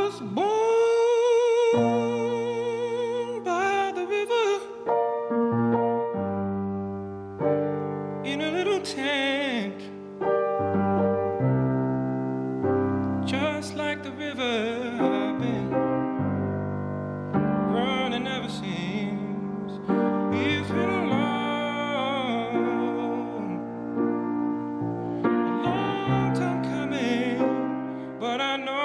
was born by the river in a little tent, just like the river I've been running ever since. It's been a long time coming, but I know.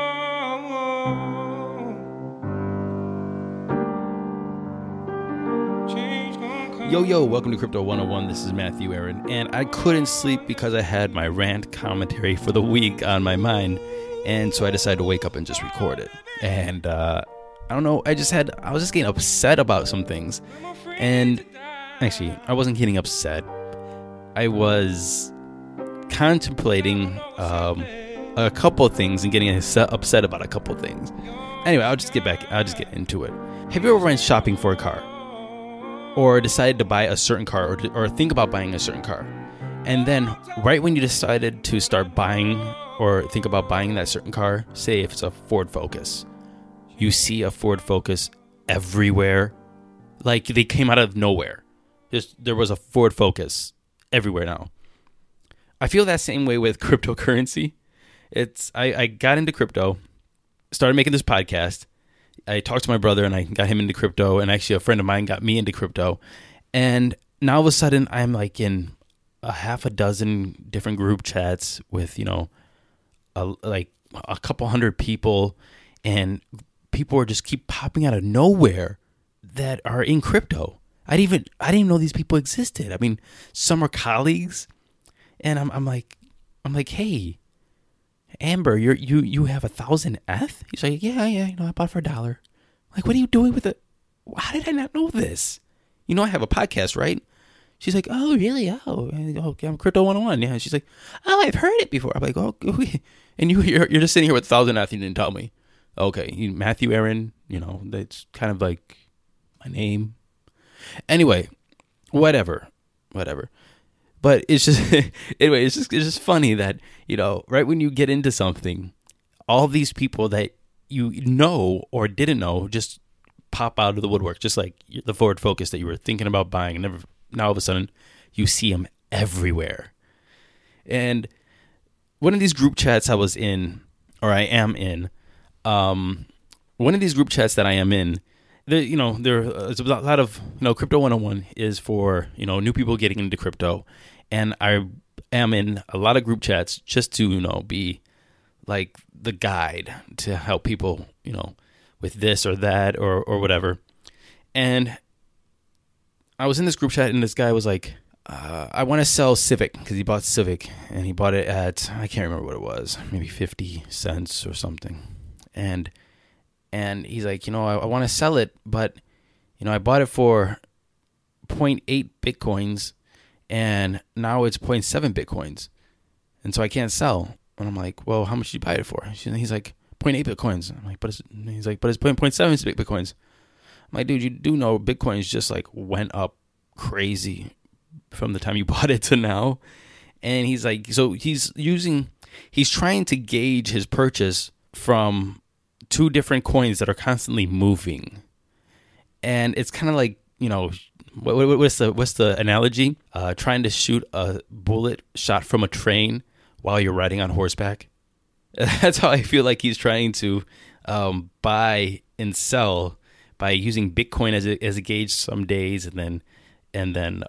Yo, welcome to Crypto 101. This is Matthew Aaron, and I couldn't sleep because I had my rant commentary for the week on my mind, and so I decided to wake up and just record it. And I don't know, I was just getting upset about some things, and actually, I wasn't getting upset. I was contemplating a couple of things and getting upset about a couple of things. Anyway, I'll just get into it. Have you ever went shopping for a car? Or decided to buy a certain car or think about buying a certain car. And then right when you decided to start buying or think about buying that certain car, say if it's a Ford Focus, you see a Ford Focus everywhere. Like they came out of nowhere. There was a Ford Focus everywhere now. I feel that same way with cryptocurrency. I got into crypto, started making this podcast. I talked to my brother and I got him into crypto, and actually a friend of mine got me into crypto. And now all of a sudden I'm like in a half a dozen different group chats with, like a couple hundred people, and people are just keep popping out of nowhere that are in crypto. I didn't even know these people existed. I mean, some are colleagues, and I'm like, hey, Amber, you have 1,000 ETH? He's like, yeah, I bought it for $1. Like, what are you doing with it? How did I not know this? I have a podcast, right? She's like, oh, really? Oh, okay, I'm Crypto 101. Yeah. She's like, oh, I've heard it before. I'm like, oh, okay. And you're just sitting here with 1,000 ETH. You didn't tell me. Okay, Matthew Aaron. That's kind of like my name. Anyway, whatever. But it's just, anyway, it's just funny that, right when you get into something, all these people that you know or didn't know just pop out of the woodwork, just like the Ford Focus that you were thinking about buying. And now all of a sudden you see them everywhere. And one of these group chats I was in, or I am in, one of these group chats that I am in, there's a lot of, Crypto 101 is for, new people getting into crypto. And I am in a lot of group chats just to, be like the guide to help people, with this or that or whatever. And I was in this group chat and this guy was like, I want to sell Civic, because he bought Civic and he bought it at, I can't remember what it was, maybe 50 cents or something. And he's like, I want to sell it, but, I bought it for 0.8 Bitcoins. And now it's 0.7 Bitcoins. And so I can't sell. And I'm like, well, how much did you buy it for? He's like, 0.8 Bitcoins. I'm like, but it's 0.7 Bitcoins. I'm like, dude, you do know Bitcoins just like went up crazy from the time you bought it to now. And he's like, so he's trying to gauge his purchase from two different coins that are constantly moving. And it's kind of like, what's the analogy? Trying to shoot a bullet shot from a train while you're riding on horseback. That's how I feel like he's trying to buy and sell by using Bitcoin as a gauge some days, and then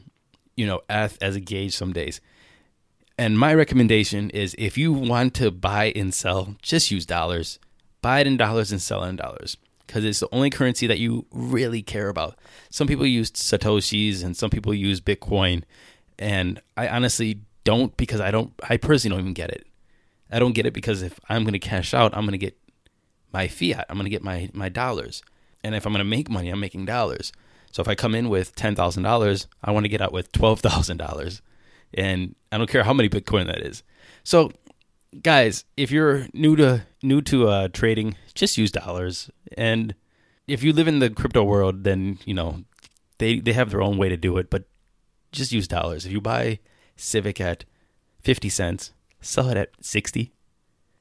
ETH as a gauge some days. And my recommendation is, if you want to buy and sell, just use dollars. Buy it in dollars and sell it in dollars, because it's the only currency that you really care about. Some people use Satoshis and some people use Bitcoin. And I honestly don't, because I personally don't even get it. I don't get it because if I'm going to cash out, I'm going to get my fiat. I'm going to get my dollars. And if I'm going to make money, I'm making dollars. So if I come in with $10,000, I want to get out with $12,000. And I don't care how many Bitcoin that is. So guys, if you're new to trading, just use dollars. And if you live in the crypto world, then they have their own way to do it, but just use dollars. If you buy Civic at 50 cents, sell it at 60.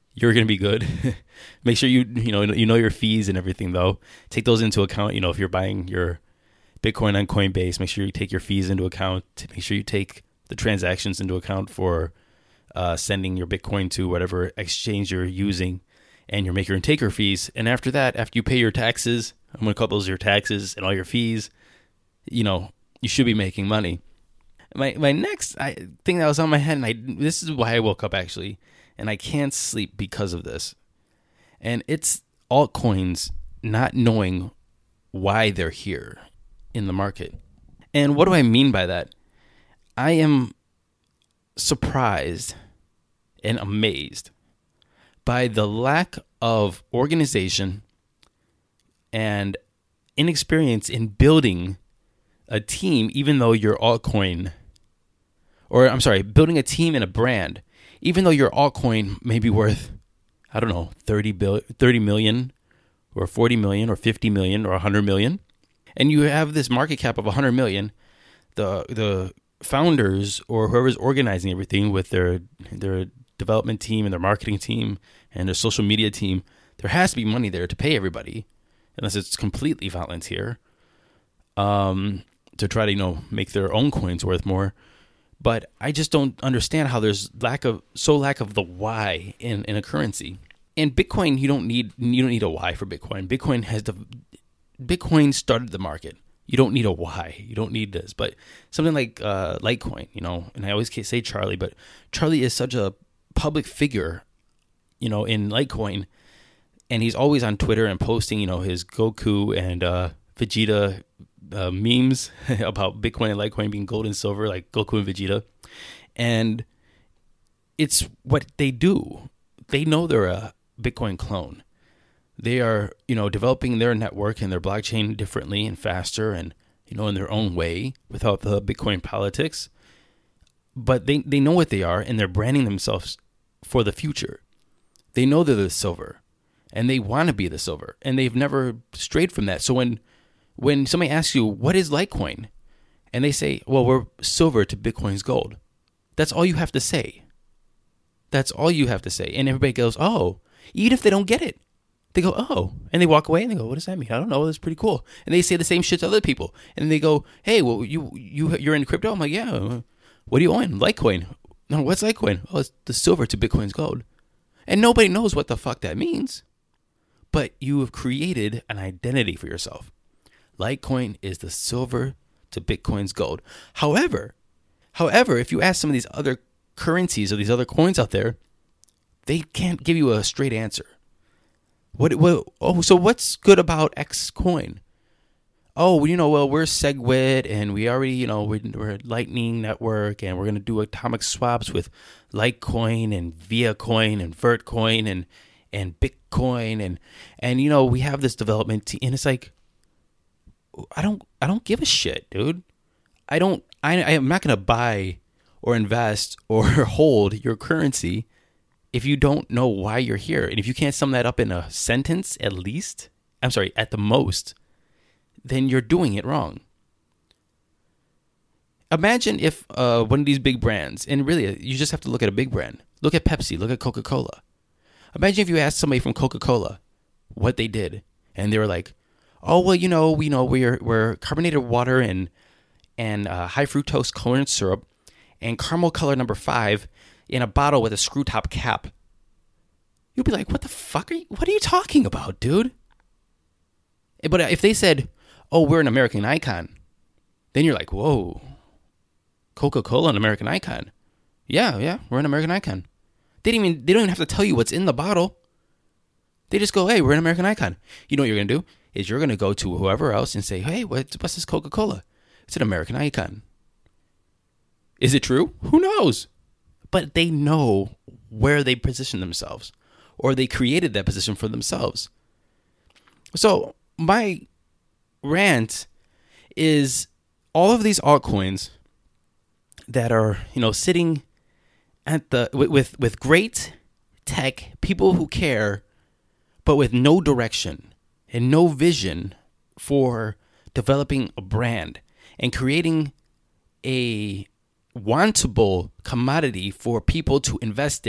you're going to be good. Make sure you know your fees and everything, though. Take those into account. If you're buying your Bitcoin on Coinbase, make sure you take your fees into account. Make sure you take the transactions into account for sending your Bitcoin to whatever exchange you're using, and your maker and taker fees. And after that, after you pay your taxes, I'm going to call those your taxes and all your fees, you should be making money. My next thing that was on my head, and this is why I woke up actually, and I can't sleep because of this. And it's altcoins not knowing why they're here in the market. And what do I mean by that? I am surprised and amazed by the lack of organization and inexperience in building a team, even though your altcoin, building a team and a brand, even though your altcoin may be worth, I don't know, 30 million or 40 million or 50 million or 100 million, and you have this market cap of 100 million, the founders or whoever's organizing everything with their development team and their marketing team and their social media team, there has to be money there to pay everybody, unless it's completely volunteer, to try to make their own coins worth more. But I just don't understand how there's lack of the why in a currency. And Bitcoin, you don't need a why for Bitcoin. Bitcoin started the market. You don't need a why. You don't need this. But something like Litecoin, and I always say Charlie, but Charlie is such a public figure, in Litecoin, and he's always on Twitter and posting, his Goku and Vegeta memes about Bitcoin and Litecoin being gold and silver, like Goku and Vegeta. And it's what they do. They know they're a Bitcoin clone. They are, developing their network and their blockchain differently and faster and, in their own way without the Bitcoin politics. But they know what they are, and they're branding themselves for the future. They know they're the silver, and they want to be the silver, and they've never strayed from that. So when somebody asks you, what is Litecoin? And they say, well, we're silver to Bitcoin's gold. That's all you have to say. That's all you have to say. And everybody goes, oh, even if they don't get it. They go, oh, and they walk away and they go, what does that mean? I don't know. That's pretty cool. And they say the same shit to other people. And they go, hey, well, you're in crypto? I'm like, yeah. What do you own? Litecoin. No, what's Litecoin? Oh, it's the silver to Bitcoin's gold. And nobody knows what the fuck that means. But you have created an identity for yourself. Litecoin is the silver to Bitcoin's gold. However, if you ask some of these other currencies or these other coins out there, they can't give you a straight answer. So what's good about X coin? Oh, we're SegWit, and we already, we're a Lightning Network, and we're going to do atomic swaps with Litecoin and Viacoin and Vertcoin and Bitcoin, and we have this development team, and it's like, I don't give a shit, dude. I am not going to buy or invest or hold your currency if you don't know why you're here. And if you can't sum that up in a sentence at the most, then you're doing it wrong. Imagine if one of these big brands, and really you just have to look at a big brand. Look at Pepsi, look at Coca-Cola. Imagine if you asked somebody from Coca-Cola what they did, and they were like, oh, well, we're carbonated water and high fructose corn syrup and caramel color number 5 in a bottle with a screw top cap. You'll be like, what the fuck what are you talking about, dude? But if they said, oh, we're an American icon, then you're like, whoa, Coca-Cola, an American icon. Yeah, we're an American icon. They don't even have to tell you what's in the bottle. They just go, hey, we're an American icon. You know what you're going to do? Is you're going to go to whoever else and say, hey, what's this Coca-Cola? It's an American icon. Is it true? Who knows? But they know where they position themselves, or they created that position for themselves. So my rant is all of these altcoins that are, sitting at with great tech, people who care, but with no direction and no vision for developing a brand and creating a wantable commodity for people to invest in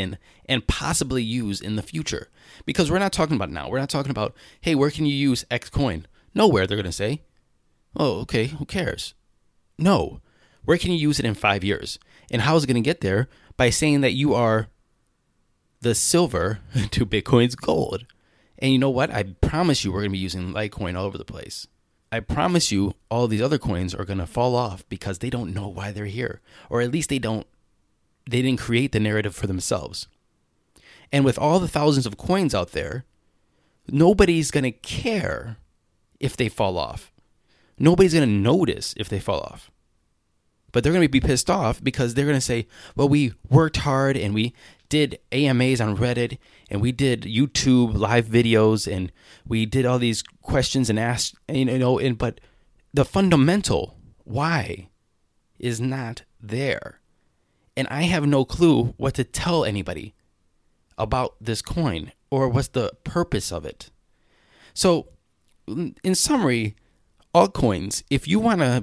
and possibly use in the future. Because we're not talking about now. We're not talking about, hey, where can you use X coin? Nowhere, they're going to say. Oh, okay, who cares? No. Where can you use it in 5 years? And how is it going to get there? By saying that you are the silver to Bitcoin's gold. And you know what? I promise you we're going to be using Litecoin all over the place. I promise you all these other coins are going to fall off because they don't know why they're here. Or at least they didn't create the narrative for themselves. And with all the thousands of coins out there, nobody's going to care if they fall off. Nobody's going to notice if they fall off. But they're going to be pissed off because they're going to say, well, we worked hard and we did AMAs on Reddit and we did YouTube live videos and we did all these questions and asked, but the fundamental why is not there. And I have no clue what to tell anybody about this coin or what's the purpose of it. So in summary, altcoins, if you want to,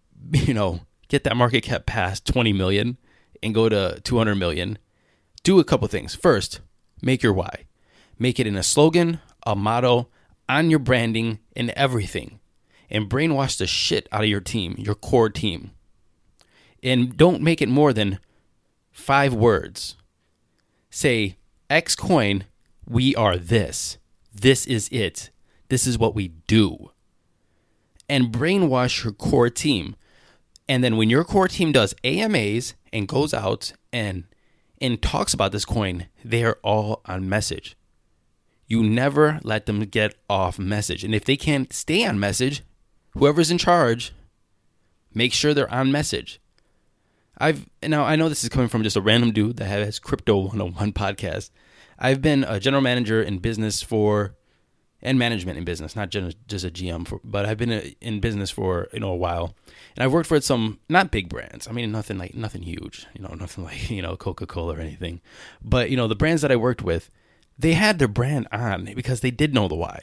get that market cap past 20 million and go to 200 million, do a couple things. First, make your why. Make it in a slogan, a motto, on your branding, and everything. And brainwash the shit out of your team, your core team. And don't make it more than 5 words. Say, X coin, we are this. This is it. This is what we do. And brainwash your core team. And then when your core team does AMAs and goes out and talks about this coin, they are all on message. You never let them get off message. And if they can't stay on message, whoever's in charge, make sure they're on message. I know this is coming from just a random dude that has Crypto 101 podcast. I've been a general manager in business and management in business, not just a GM, but I've been in business for a while, and I've worked for some not big brands. I mean, nothing huge, nothing like Coca-Cola or anything. But the brands that I worked with, they had their brand on because they did know the why.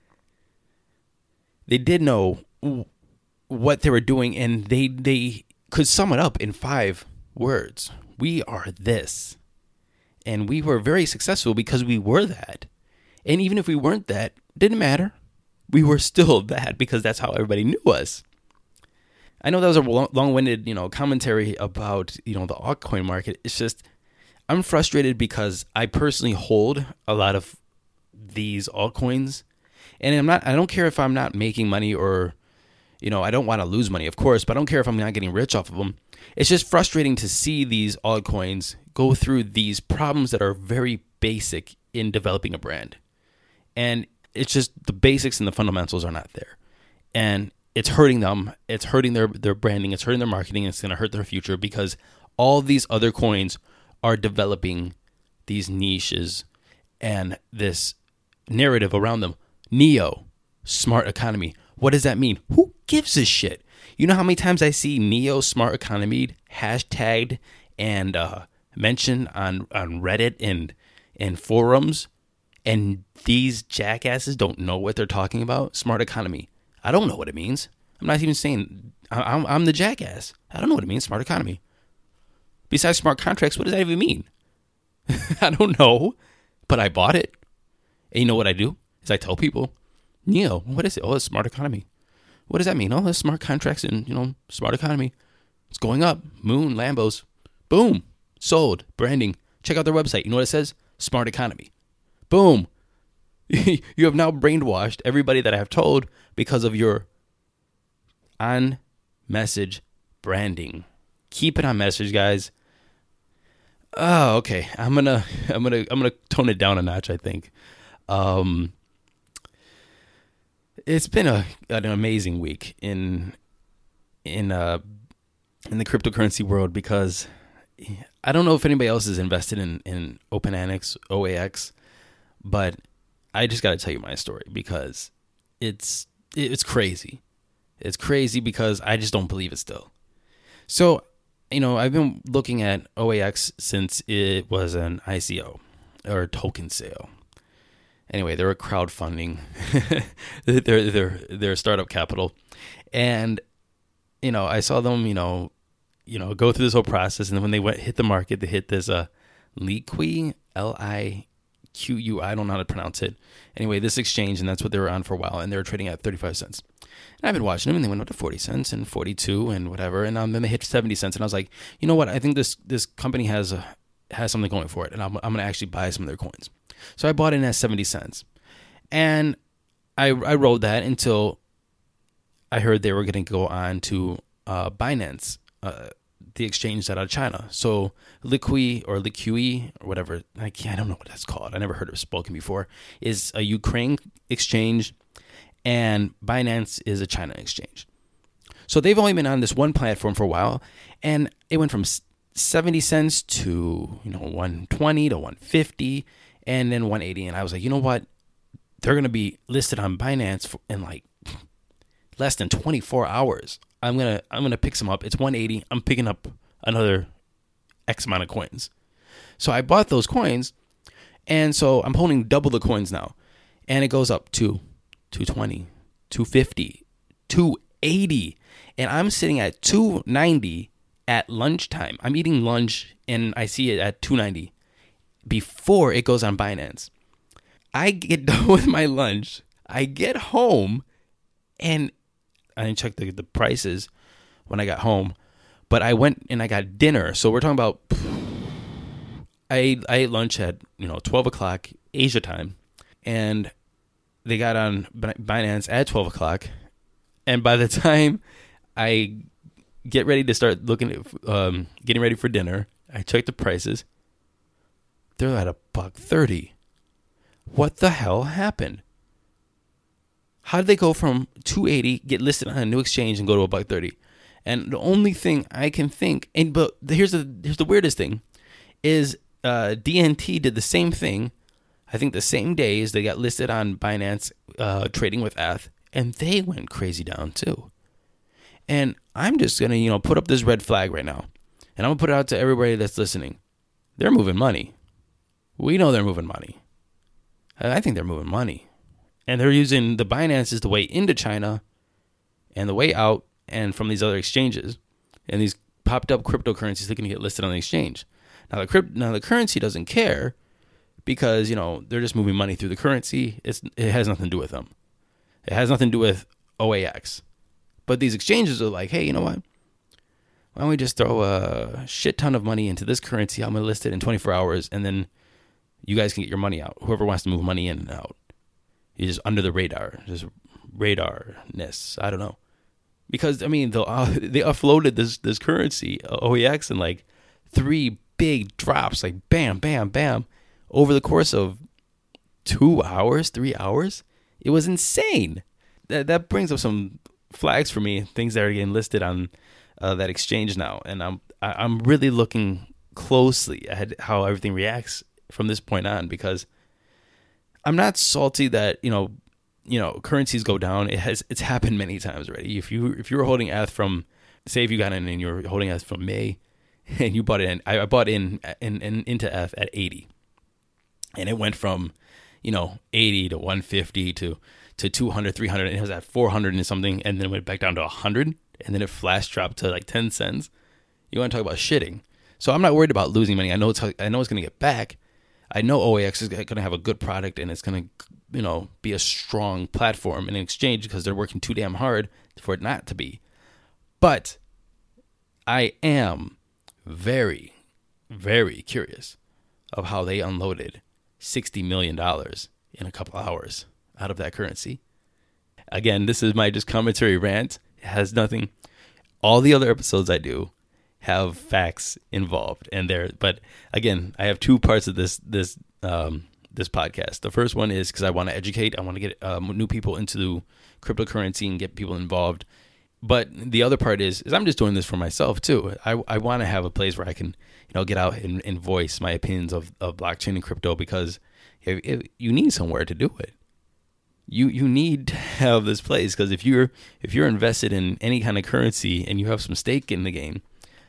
They did know what they were doing, and they could sum it up in 5 words. We are this, and we were very successful because we were that. And even if we weren't that, didn't matter. We were still that because that's how everybody knew us. I know that was a long-winded, commentary about, the altcoin market. It's just, I'm frustrated because I personally hold a lot of these altcoins, and I don't care if I'm not making money or, I don't want to lose money, of course, but I don't care if I'm not getting rich off of them. It's just frustrating to see these altcoins go through these problems that are very basic in developing a brand. And it's just the basics and the fundamentals are not there. And it's hurting them. It's hurting their branding. It's hurting their marketing. It's going to hurt their future because all these other coins are developing these niches and this narrative around them. NEO, smart economy. What does that mean? Who gives a shit? You know how many times I see NEO smart economy hashtagged and mentioned on Reddit and forums? And these jackasses don't know what they're talking about. Smart economy. I don't know what it means. I'm not even saying I'm the jackass. I don't know what it means, smart economy. Besides smart contracts, what does that even mean? I don't know, but I bought it. And you know what I do? Is I tell people, NEO, what is it? Oh, it's smart economy. What does that mean? Oh, it's smart contracts and, smart economy. It's going up. Moon, Lambos. Boom. Sold. Branding. Check out their website. You know what it says? Smart economy. Boom. You have now brainwashed everybody that I have told because of your on-message branding. Keep it on message, guys. Oh, okay. I'm gonna tone it down a notch, I think. It's been an amazing week in the cryptocurrency world because I don't know if anybody else is invested in OpenAX, OAX, but I just got to tell you my story because it's crazy. It's crazy because I just don't believe it still. So, I've been looking at OAX since it was an ICO or token sale. Anyway, they're a crowdfunding. they're startup capital. And, I saw them, go through this whole process. And then when they hit the market, they hit this Liqui. LIQU. I don't know how to pronounce it. Anyway, this exchange, and that's what they were on for a while, and they were trading at 35 cents. And I've been watching them, and they went up to 40 cents and 42 and whatever, and then they hit 70 cents, and I was like, you know what? I think this company has something going for it, and I'm going to actually buy some of their coins. So I bought in at 70 cents, and I rode that until I heard they were going to go on to Binance, the exchange out of China. So Liqui or whatever, I don't know what that's called. I never heard it spoken before. Is a Ukraine exchange, and Binance is a China exchange. So they've only been on this one platform for a while, and it went from 70 cents to 120 to 150, and then 180. And I was like, you know what? They're going to be listed on Binance in like less than 24 hours. I'm gonna pick some up. It's 180. I'm picking up another X amount of coins. So I bought those coins, and so I'm holding double the coins now, and it goes up to 220, 250, 280, and I'm sitting at 290 at lunchtime. I'm eating lunch, and I see it at 290 before it goes on Binance. I get done with my lunch. I get home, and I didn't check the prices when I got home, but I went and I got dinner. So we're talking about, I ate lunch at 12 o'clock Asia time, and they got on Binance at 12 o'clock. And by the time I get ready to start looking at getting ready for dinner, I checked the prices. They're at $1.30. What the hell happened? How did they go from 280, get listed on a new exchange, and go to $1.30? And the only thing I can think, but here's the weirdest thing, is DNT did the same thing. I think the same day as they got listed on Binance, trading with ETH, and they went crazy down too. And I'm just gonna put up this red flag right now, and I'm gonna put it out to everybody that's listening. They're moving money. We know they're moving money. I think they're moving money. And they're using the Binance as the way into China and the way out, and from these other exchanges. And these popped up cryptocurrencies, they're going to get listed on the exchange. Now the currency doesn't care, because they're just moving money through the currency. It has nothing to do with them. It has nothing to do with OAX. But these exchanges are like, hey, you know what? Why don't we just throw a shit ton of money into this currency? I'm going to list it in 24 hours, and then you guys can get your money out. Whoever wants to move money in and out. You're just under the radar, just radarness. I don't know, because they offloaded this currency OEX in like 3 big drops, like bam, bam, bam, over the course of 2 hours, 3 hours. It was insane. That brings up some flags for me, things that are getting listed on that exchange now, and I'm really looking closely at how everything reacts from this point on, because I'm not salty that currencies go down. It's happened many times already. If you were holding ETH from, say, if you got in and you're holding ETH from May, and you bought it in, I bought into ETH at 80, and it went from 80 to 150 to 200, 300, and it was at 400 and something, and then it went back down to 100, and then it flash dropped to like 10 cents. You want to talk about shitting? So I'm not worried about losing money. I know it's going to get back. I know OAX is going to have a good product, and it's going to, be a strong platform in an exchange, because they're working too damn hard for it not to be. But I am very, very curious of how they unloaded $60 million in a couple hours out of that currency. Again, this is my just commentary rant. It has nothing. All the other episodes I do have facts involved, but again, I have 2 parts of this podcast. The first one is because I want to educate. I want to get new people into cryptocurrency and get people involved. But the other part is I'm just doing this for myself too. I want to have a place where I can get out and voice my opinions of blockchain and crypto, because if you need somewhere to do it. You need to have this place, because if you're invested in any kind of currency and you have some stake in the game,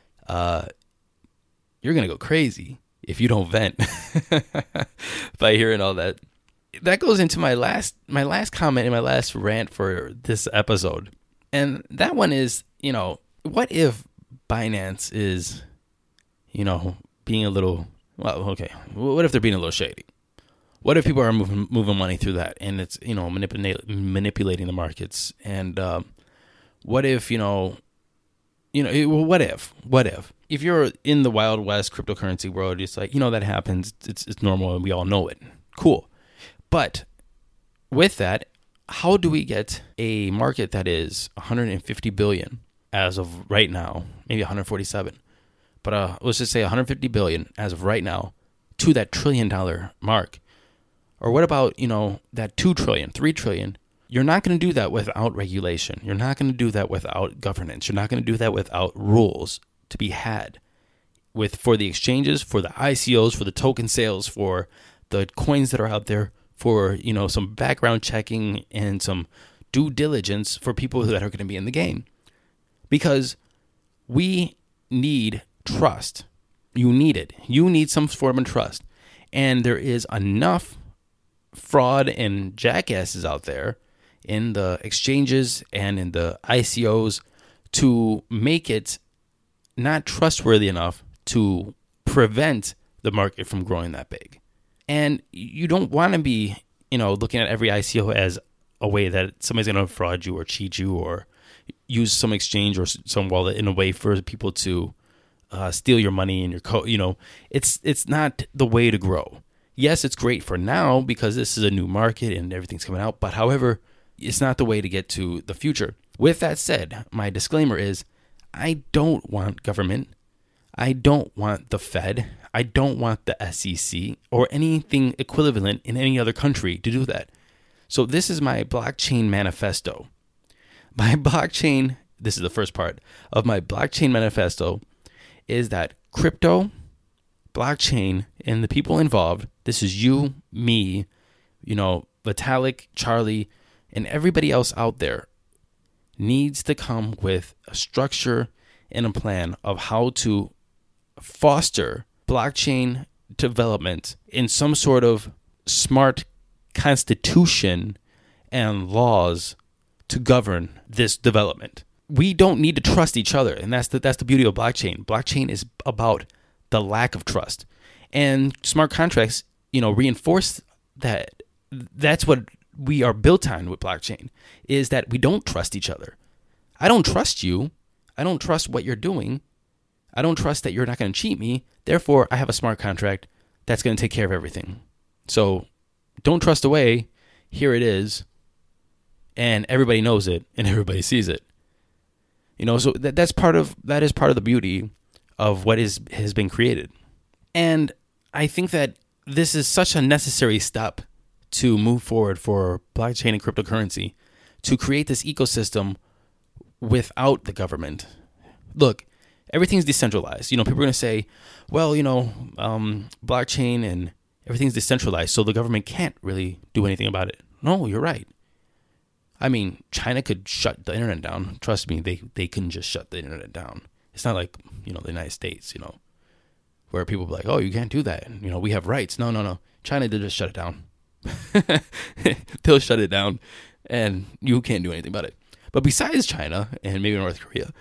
you're going to go crazy if you don't vent by hearing all that. That goes into my last comment and my last rant for this episode. And that one is, what if Binance is, being a little Well, okay. What if they're being a little shady? What if people are moving money through that, and it's manipulating the markets? And what if what if you're in the Wild West cryptocurrency world? It's like that happens. It's normal, and we all know it. Cool, but with that, how do we get a market that is 150 billion as of right now, maybe 147? But let's just say 150 billion as of right now to that $1 trillion mark. Or what about, that 2 trillion, 3 trillion? You're not going to do that without regulation. You're not going to do that without governance. You're not going to do that without rules to be had for the exchanges, for the ICOs, for the token sales, for the coins that are out there, for, some background checking and some due diligence for people that are going to be in the game. Because we need trust. You need it. You need some form of trust. And there is enough fraud and jackasses out there in the exchanges and in the ICOs to make it not trustworthy enough to prevent the market from growing that big. And you don't want to be, looking at every ICO as a way that somebody's going to fraud you or cheat you or use some exchange or some wallet in a way for people to steal your money and your code. It's not the way to grow. Yes, it's great for now because this is a new market and everything's coming out. But however, it's not the way to get to the future. With that said, my disclaimer is I don't want government. I don't want the Fed. I don't want the SEC or anything equivalent in any other country to do that. So this is my blockchain manifesto. This is the first part of my blockchain manifesto, is that crypto, blockchain, and the people involved, this is you, me, Vitalik, Charlie, and everybody else out there, needs to come with a structure and a plan of how to foster blockchain development in some sort of smart constitution and laws to govern this development. We don't need to trust each other, and that's the beauty of blockchain. Blockchain is about the lack of trust, and smart contracts, reinforce that. That's what we are built on with blockchain, is that we don't trust each other. I don't trust you. I don't trust what you're doing. I don't trust that you're not going to cheat me. Therefore, I have a smart contract that's going to take care of everything. So don't trust away. Here it is. And everybody knows it and everybody sees it. So that is part of the beauty of what has been created. And I think that this is such a necessary step to move forward for blockchain and cryptocurrency, to create this ecosystem without the government. Look, everything's decentralized. People are going to say, well, blockchain and everything's decentralized, so the government can't really do anything about it. No, you're right. I mean, China could shut the internet down. Trust me, they can just shut the internet down. It's not like, the United States, where people be like, oh, you can't do that. We have rights. No. China did just shut it down. They'll shut it down and you can't do anything about it. But besides China and maybe North Korea,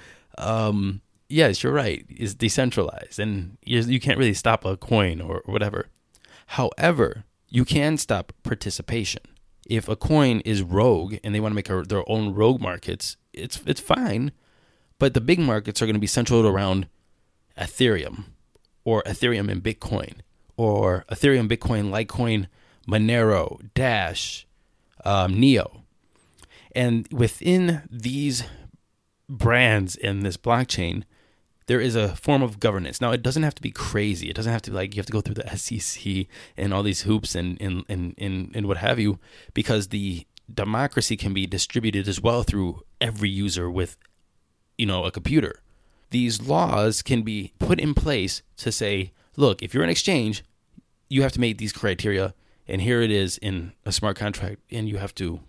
yes, you're right. It's decentralized and you can't really stop a coin or whatever. However, you can stop participation. If a coin is rogue and they want to make their own rogue markets, it's fine. But the big markets are going to be centered around Ethereum or Ethereum and Bitcoin or Ethereum, Bitcoin, Litecoin, Monero, Dash, Neo. And within these brands in this blockchain, there is a form of governance. Now, it doesn't have to be crazy. It doesn't have to you have to go through the SEC and all these hoops and what have you, because the democracy can be distributed as well through every user with, a computer. These laws can be put in place to say, look, if you're an exchange, you have to meet these criteria, and here it is in a smart contract, and you have to,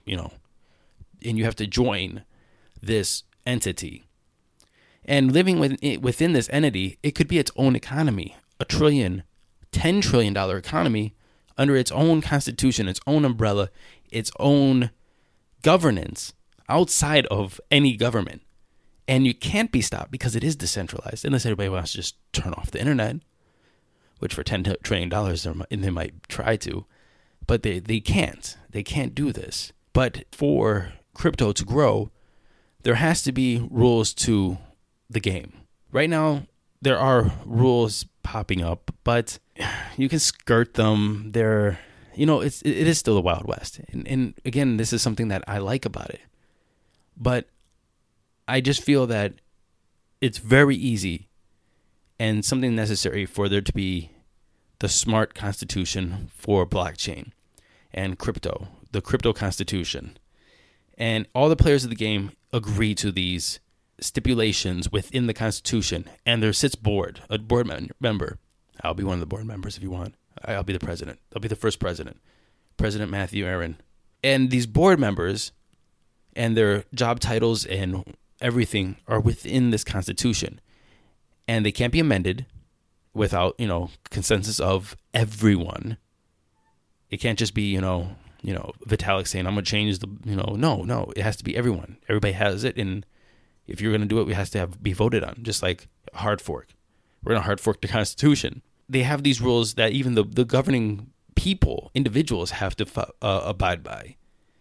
join this entity. And living within this entity, it could be its own economy, $1 trillion, $10 trillion economy under its own constitution, its own umbrella, its own governance outside of any government. And you can't be stopped because it is decentralized, unless everybody wants to just turn off the internet, which for $10 trillion, they might try to, but they can't. They can't do this. But for crypto to grow, there has to be rules to the game. Right now, there are rules popping up, but you can skirt them. It is still the Wild West. And again, this is something that I like about it. But I just feel that it's very easy and something necessary for there to be the smart constitution for blockchain and crypto, the crypto constitution. And all the players of the game agree to these stipulations within the constitution, and there sits a board member. I'll be one of the board members if you want. I'll be the president. I'll be the first president, President Matthew Aaron. And these board members and their job titles and everything are within this constitution, and they can't be amended without, consensus of everyone. It can't just be, Vitalik saying, I'm going to change the, no, it has to be everyone. Everybody has it. And if you're going to do it, it has to be voted on, just like a hard fork. We're going to hard fork the Constitution. They have these rules that even the governing people, individuals, have to abide by.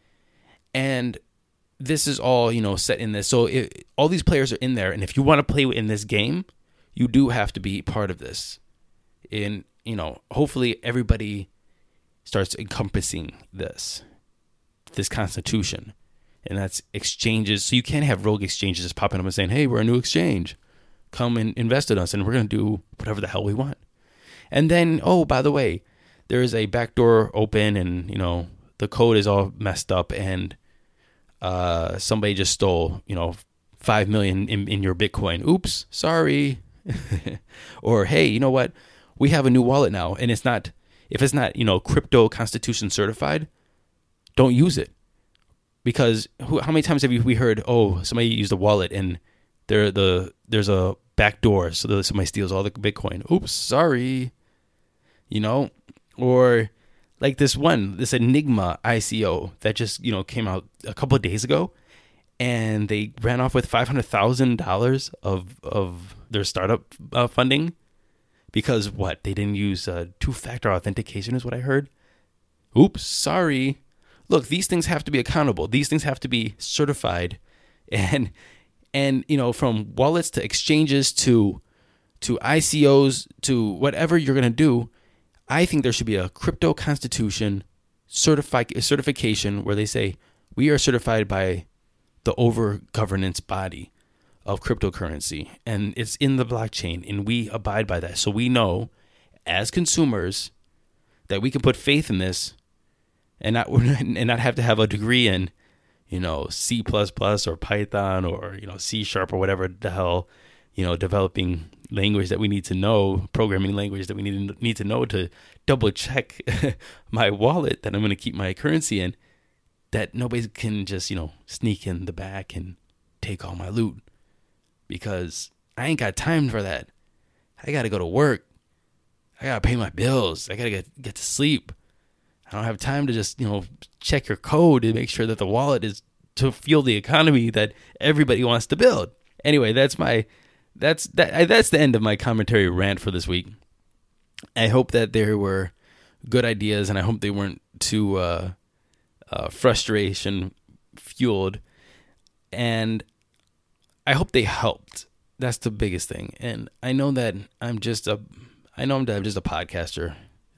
And this is all, set in this. So all these players are in there. And if you want to play in this game, you do have to be part of this. And, hopefully everybody starts encompassing this constitution. And that's exchanges. So you can't have rogue exchanges just popping up and saying, hey, we're a new exchange. Come and invest in us, and we're going to do whatever the hell we want. And then, oh, by the way, there is a backdoor open, and, the code is all messed up, and somebody just stole, 5 million in your Bitcoin. Oops, sorry. Or, hey, you know what? We have a new wallet now, and if it's not, crypto constitution certified, don't use it. Because how many times have we heard, oh, somebody used a wallet and there's a back door so that somebody steals all the Bitcoin. Oops, sorry. Or like this Enigma ICO that just, came out a couple of days ago, and they ran off with $500,000 of their startup funding because they didn't use two-factor authentication is what I heard. Oops, sorry. Look, these things have to be accountable. These things have to be certified, and from wallets to exchanges to ICOs to whatever you're going to do, I think there should be a crypto constitution certification where they say we are certified by the over governance body of cryptocurrency, and it's in the blockchain, and we abide by that. So we know as consumers that we can put faith in this and not have to have a degree in, C++ or Python or, C# or whatever the hell, developing language that we need to know, programming language that we need to know to double check my wallet that I'm going to keep my currency in, that nobody can just, sneak in the back and take all my loot, because I ain't got time for that. I got to go to work. I got to pay my bills. I got to get to sleep. I don't have time to just, check your code and make sure that the wallet is to fuel the economy that everybody wants to build. Anyway, that's the end of my commentary rant for this week. I hope that there were good ideas, and I hope they weren't too frustration fueled, and I hope they helped. That's the biggest thing. And I know that I'm just a podcaster.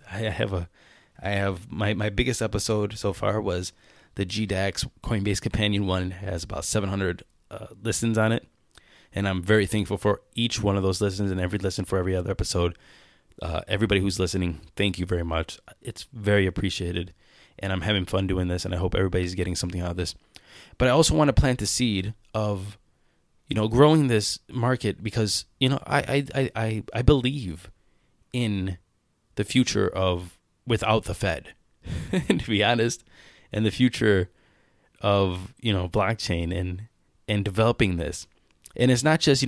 I have my biggest episode so far was the GDAX Coinbase Companion one. It has about 700 listens on it. And I'm very thankful for each one of those listens and every listen for every other episode. Everybody who's listening, thank you very much. It's very appreciated. And I'm having fun doing this, and I hope everybody's getting something out of this. But I also want to plant the seed of, growing this market, because, I believe in the future of without the Fed, to be honest, and the future of, blockchain and developing this. And it's not just,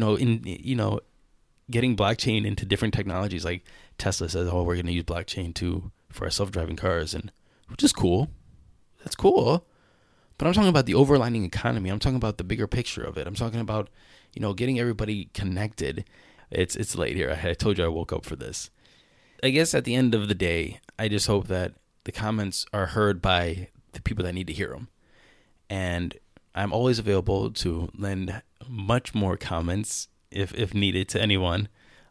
getting blockchain into different technologies. Like Tesla says, oh, we're going to use blockchain for our self-driving cars, and which is cool. That's cool. But I'm talking about the overlining economy. I'm talking about the bigger picture of it. I'm talking about, getting everybody connected. It's late here. I told you I woke up for this. I guess at the end of the day, I just hope that the comments are heard by the people that need to hear them. And I'm always available to lend much more comments if needed to anyone.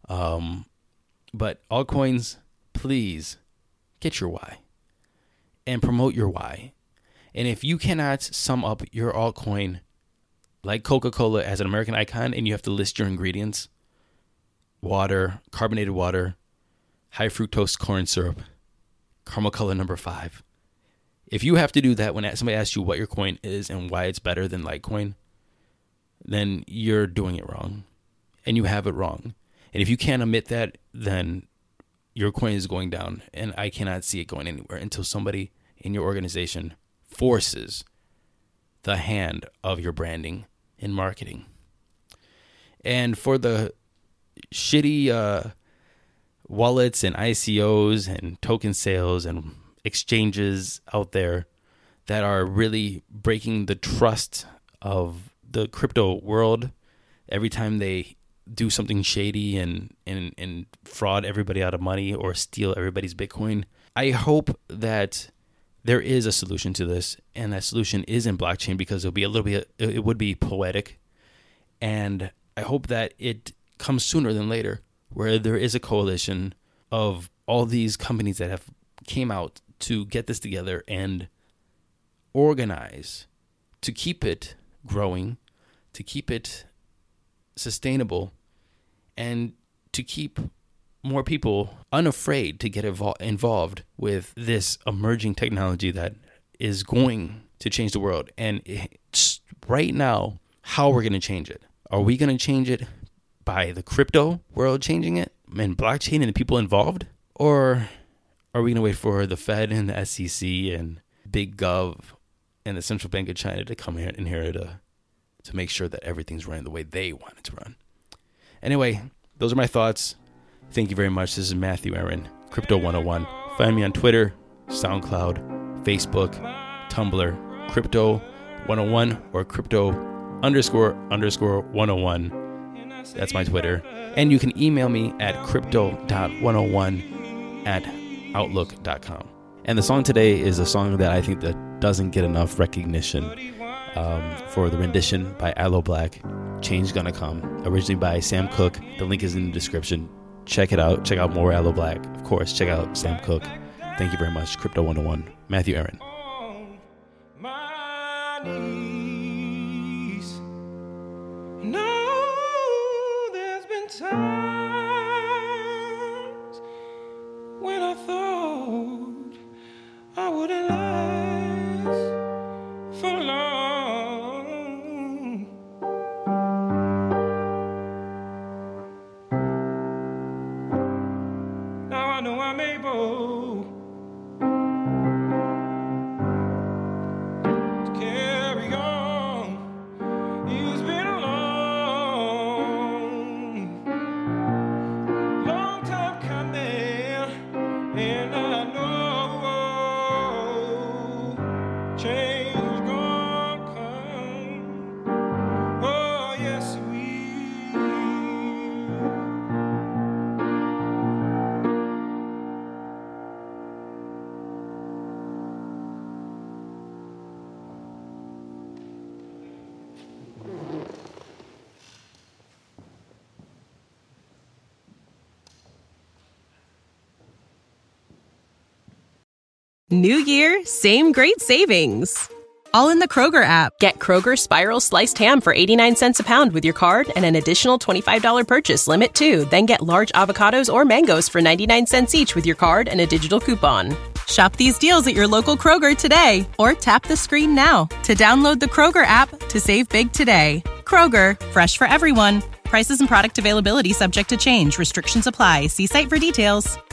But altcoins, please get your why and promote your why. And if you cannot sum up your altcoin like Coca-Cola as an American icon and you have to list your ingredients, water, carbonated water, high fructose corn syrup, caramel color number 5. If you have to do that when somebody asks you what your coin is and why it's better than Litecoin, then you're doing it wrong and you have it wrong. And if you can't admit that, then your coin is going down, and I cannot see it going anywhere until somebody in your organization forces the hand of your branding and marketing. And for the shitty wallets and ICOs and token sales and exchanges out there that are really breaking the trust of the crypto world every time they do something shady and fraud everybody out of money or steal everybody's Bitcoin. I hope that there is a solution to this, and that solution is in blockchain, because it would be poetic. And I hope that it comes sooner than later, where there is a coalition of all these companies that have came out to get this together and organize to keep it growing, to keep it sustainable, and to keep more people unafraid to get involved with this emerging technology that is going to change the world. And it's right now, how we're going to change it. Are we going to change it by the crypto world changing it and blockchain and the people involved? Or are we going to wait for the Fed and the SEC and Big Gov and the Central Bank of China to come in here to make sure that everything's running the way they want it to run? Anyway, those are my thoughts. Thank you very much. This is Matthew Aaron, Crypto 101. Find me on Twitter, SoundCloud, Facebook, Tumblr, Crypto 101 or Crypto __101. That's my Twitter. And you can email me at crypto.101@outlook.com. And the song today is a song that I think that doesn't get enough recognition for the rendition by Aloe Black, Change Gonna Come, originally by Sam Cooke. The link is in the description. Check it out. Check out more Aloe Black. Of course, check out Sam Cooke. Thank you very much. Crypto 101. Matthew Aaron. My knees. No, there's been times when I thought I wouldn't last for long. Now I know I'm able to carry on. It's been a long time coming, and I know change gonna come. Oh yes, it will. New year, same great savings. All in the Kroger app. Get Kroger Spiral Sliced Ham for 89 cents a pound with your card and an additional $25 purchase limit too. Then get large avocados or mangoes for 99 cents each with your card and a digital coupon. Shop these deals at your local Kroger today, or tap the screen now to download the Kroger app to save big today. Kroger, fresh for everyone. Prices and product availability subject to change. Restrictions apply. See site for details.